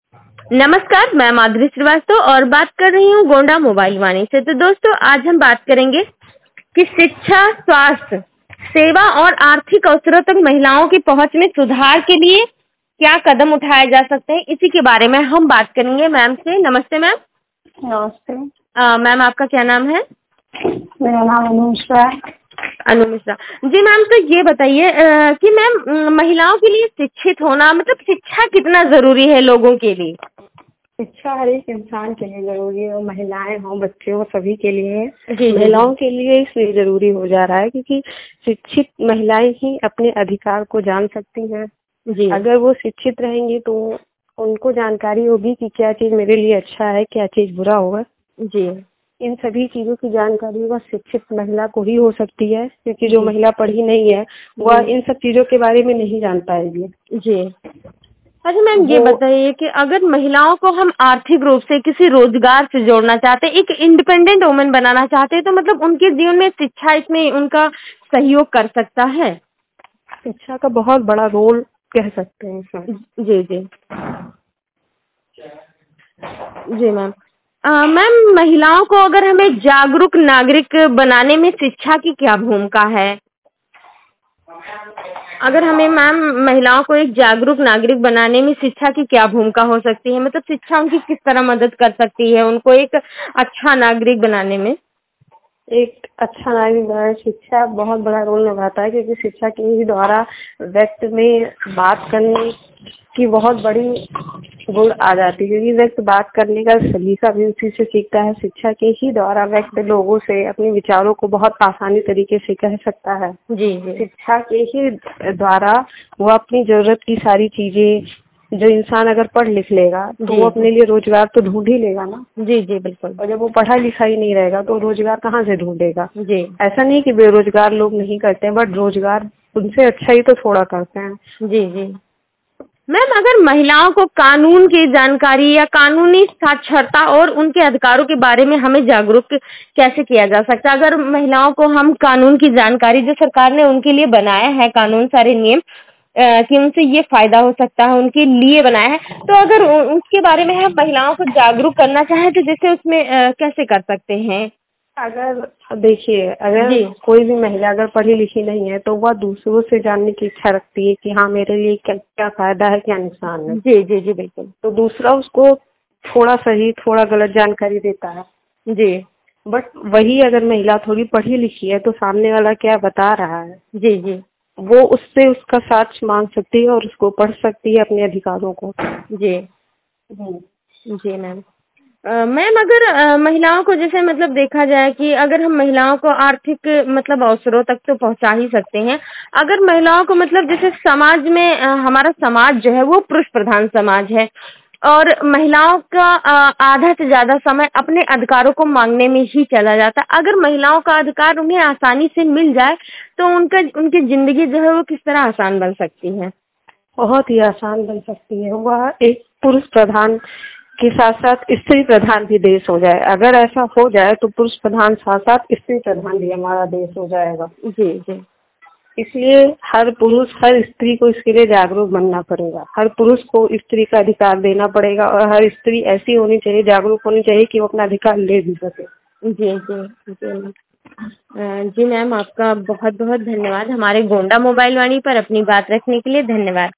नमस्कार, मैं माधुरी श्रीवास्तव और बात कर रही हूँ गोंडा मोबाइल वाणी से। तो दोस्तों, आज हम बात करेंगे कि शिक्षा, स्वास्थ्य, सेवा और आर्थिक अवसरों तक महिलाओं की पहुंच में सुधार के लिए क्या कदम उठाए जा सकते हैं, इसी के बारे में हम बात करेंगे मैम से। नमस्ते मैम। नमस्ते। मैम, आपका क्या नाम है? मेरा नाम अनु मिश्रा है। अनु मिश्रा जी। मैम, तो ये बताइए कि मैम महिलाओं के लिए शिक्षित होना मतलब शिक्षा कितना जरूरी है लोगों के लिए? शिक्षा हर एक इंसान के लिए जरूरी है, और महिलाएं हों, बच्चे हों, सभी के लिए है। जी महिलाओं के लिए इसलिए जरूरी हो जा रहा है क्योंकि शिक्षित महिलाएं ही अपने अधिकार को जान सकती हैं। जी अगर वो शिक्षित रहेंगी तो उनको जानकारी होगी कि क्या चीज मेरे लिए अच्छा है, क्या चीज बुरा होगा। जी इन सभी चीजों की जानकारी बस शिक्षित महिला को ही हो सकती है, क्योंकि जो जी महिला पढ़ी नहीं है वह जी इन सब चीजों के बारे में नहीं जान पाएगी। जी। अच्छा मैम, ये वो बताइए कि अगर महिलाओं को हम आर्थिक रूप से किसी रोजगार से जोड़ना चाहते हैं, एक इंडिपेंडेंट वुमन बनाना चाहते हैं, तो मतलब उनके जीवन में शिक्षा इसमें उनका सहयोग कर सकता है? शिक्षा का बहुत बड़ा रोल कह सकते हैं इसमें। जी जी जी मैम। मैम, महिलाओं को अगर हमें जागरूक नागरिक बनाने में शिक्षा की क्या भूमिका है? अगर हमें मैम महिलाओं को एक जागरूक नागरिक बनाने में शिक्षा की क्या भूमिका हो सकती है, मतलब शिक्षा उनकी किस तरह मदद कर सकती है उनको एक अच्छा नागरिक बनाने में? एक अच्छा नागरिक बनाने शिक्षा बहुत बड़ा रोल निभाता है, क्योंकि शिक्षा के ही द्वारा व्यक्ति में बात करने की बहुत बड़ी गुण आ जाती है, क्योंकि व्यक्ति बात करने का सलीका भी उसी से सीखता है। शिक्षा के ही द्वारा व्यक्ति लोगों से अपने विचारों को बहुत आसानी तरीके से कह सकता है। जी जी शिक्षा के ही द्वारा वो अपनी जरूरत की सारी चीजें, जो इंसान अगर पढ़ लिख लेगा तो जी वो अपने लिए रोजगार तो ढूंढ ही लेगा ना। जी जी बिल्कुल। और जब वो पढ़ा लिखा ही नहीं रहेगा तो रोजगार कहाँ से ढूंढेगा। जी ऐसा नहीं कि बेरोजगार लोग नहीं करते हैं, बट रोजगार उनसे अच्छा ही तो थोड़ा करते हैं। जी जी। मैम, अगर महिलाओं को कानून की जानकारी या कानूनी साक्षरता और उनके अधिकारों के बारे में हमें जागरूक कैसे किया जा सकता है? अगर महिलाओं को हम कानून की जानकारी, जो सरकार ने उनके लिए बनाया है कानून, सारे नियम कि उनसे ये फायदा हो सकता है, उनके लिए बनाया है, तो अगर उसके बारे में हम महिलाओं को जागरूक करना चाहें तो जैसे उसमें कैसे कर सकते हैं? अगर देखिए, अगर जी कोई भी महिला अगर पढ़ी लिखी नहीं है तो वह दूसरों से जानने की इच्छा रखती है कि हाँ मेरे लिए क्या क्या फायदा है, क्या नुकसान है। जी जी जी बिल्कुल। तो दूसरा उसको थोड़ा सही थोड़ा गलत जानकारी देता है। जी बट वही अगर महिला थोड़ी पढ़ी लिखी है तो सामने वाला क्या बता रहा है जी जी वो उससे उसका साथ मांग सकती है और उसको पढ़ सकती है अपने अधिकारों को। जी हम्म। जी मैम। मैम, अगर महिलाओं को जैसे मतलब देखा जाए कि अगर हम महिलाओं को आर्थिक मतलब अवसरों तक तो पहुंचा ही सकते हैं, अगर महिलाओं को मतलब जैसे समाज में हमारा समाज जो है वो पुरुष प्रधान समाज है और महिलाओं का आधा से ज्यादा समय अपने अधिकारों को मांगने में ही चला जाता है। अगर महिलाओं का अधिकार उन्हें आसानी से मिल जाए तो उनकी जिंदगी जो है वो किस तरह आसान बन सकती है? बहुत ही आसान बन सकती है। वह एक पुरुष प्रधान के साथ साथ स्त्री प्रधान भी देश हो जाए। अगर ऐसा हो जाए तो पुरुष प्रधान साथ साथ स्त्री प्रधान भी हमारा देश हो जाएगा। जी जी इसलिए हर पुरुष हर स्त्री को इसके लिए जागरूक बनना पड़ेगा। हर पुरुष को स्त्री का अधिकार देना पड़ेगा और हर स्त्री ऐसी होनी चाहिए, जागरूक होनी चाहिए कि वो अपना अधिकार ले भी सके। जी जी जी। जी मैम, आपका बहुत बहुत धन्यवाद हमारे गोंडा मोबाइल वाणी पर अपनी बात रखने के लिए। धन्यवाद।